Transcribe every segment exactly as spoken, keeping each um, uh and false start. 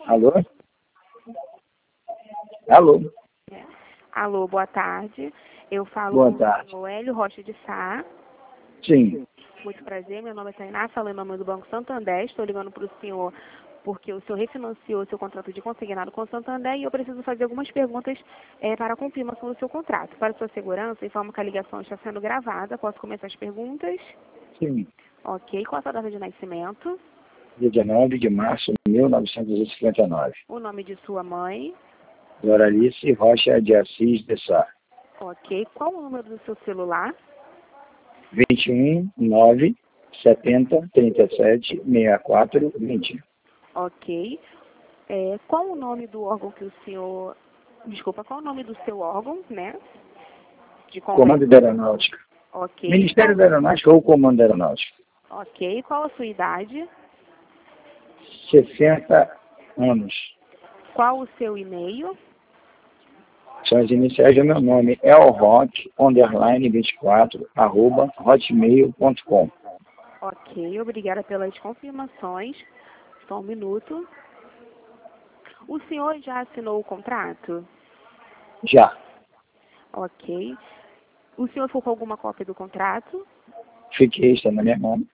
Alô? Alô? Alô, boa tarde. Eu falo Boa com tarde. o senhor Hélio Rocha de Sá. Sim. Muito prazer, meu nome é Tainá, falo em nome do Banco Santander. Estou ligando para o senhor porque o senhor refinanciou seu contrato de consignado com o Santander e eu preciso fazer algumas perguntas é, para a confirmação do seu contrato. Para sua segurança, informo que a ligação está sendo gravada. Posso começar as perguntas? Sim. Ok. Qual a sua data de nascimento? Dia dezenove de março de mil novecentos e cinquenta e nove. O nome de sua mãe? Doralice Rocha de Assis de Sá. Ok. Qual o número do seu celular? vinte e um, nove, setenta, trinta e sete, sessenta e quatro, vinte. Ok. É, qual o nome do órgão que o senhor... Desculpa, qual o nome do seu órgão, né? De Comando convênio. da Aeronáutica. Ok. Ministério Qual... da Aeronáutica ou Comando da Aeronáutica. Ok. Qual a sua idade? sessenta anos. Qual o seu e-mail? São as iniciais do meu nome. elrock, underline vinte e quatro, arroba, hotmail ponto com. Ok. Obrigada pelas confirmações. Só um minuto. O senhor já assinou o contrato? Já. Ok. O senhor ficou com alguma cópia do contrato? Fiquei, está na minha mão.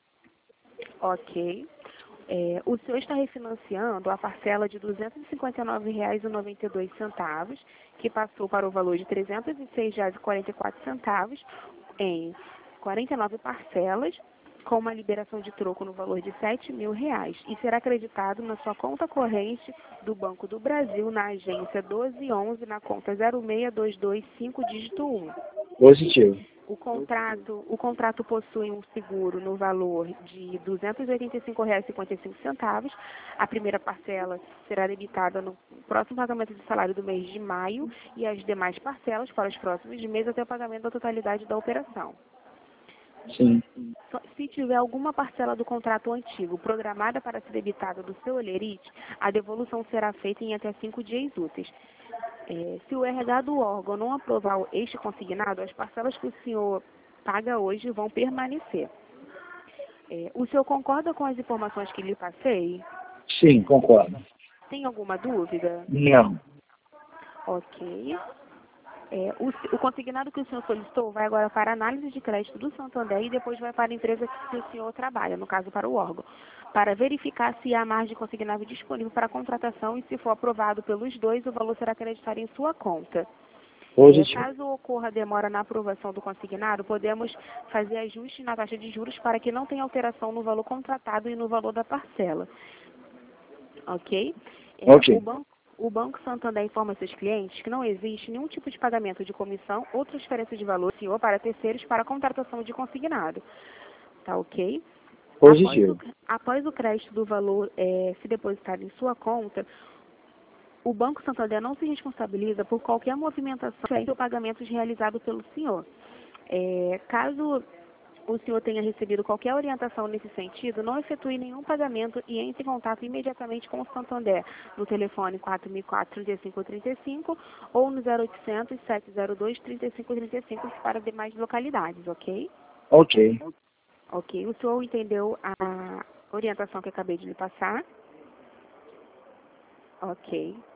Ok. É, o senhor está refinanciando a parcela de duzentos e cinquenta e nove reais e noventa e dois centavos, que passou para o valor de trezentos e seis reais e quarenta e quatro centavos em quarenta e nove parcelas, com uma liberação de troco no valor de sete mil reais, e será acreditado na sua conta corrente do Banco do Brasil, na agência doze onze, na conta zero seis dois dois cinco, dígito um. Positivo. O contrato, o contrato possui um seguro no valor de duzentos e oitenta e cinco reais e cinquenta e cinco centavos. A primeira parcela será debitada no próximo pagamento de salário do mês de maio e as demais parcelas para os próximos meses até o pagamento da totalidade da operação. Sim. Se tiver alguma parcela do contrato antigo programada para ser debitada do seu olerite, a devolução será feita em até cinco dias úteis. É, se o R H do órgão não aprovar este consignado, as parcelas que o senhor paga hoje vão permanecer. É, o senhor concorda com as informações que lhe passei? Sim, concordo. Tem alguma dúvida? Não. Ok. É, o, o consignado que o senhor solicitou vai agora para a análise de crédito do Santander e depois vai para a empresa que o senhor trabalha, no caso para o órgão, para verificar se há margem consignável disponível para a contratação e, se for aprovado pelos dois, o valor será acreditado em sua conta. É, Positivo. caso ocorra demora na aprovação do consignado, podemos fazer ajustes na taxa de juros para que não tenha alteração no valor contratado e no valor da parcela. Ok? É, o, Ok. banco, o Banco Santander informa seus clientes que não existe nenhum tipo de pagamento de comissão ou transferência de valor senhor para terceiros para a contratação de consignado. Tá ok? Após o, Positivo. após o crédito do valor é, se depositado em sua conta, o Banco Santander não se responsabiliza por qualquer movimentação ou pagamentos realizados pelo senhor. É, caso o senhor tenha recebido qualquer orientação nesse sentido, não efetue nenhum pagamento e entre em contato imediatamente com o Santander no telefone quatro mil e quatro, trinta e cinco trinta e cinco ou no zero oitocentos, sete zero dois, trinta e cinco trinta e cinco para demais localidades, ok? Ok. Ok. O senhor entendeu a orientação que acabei de lhe passar? Ok.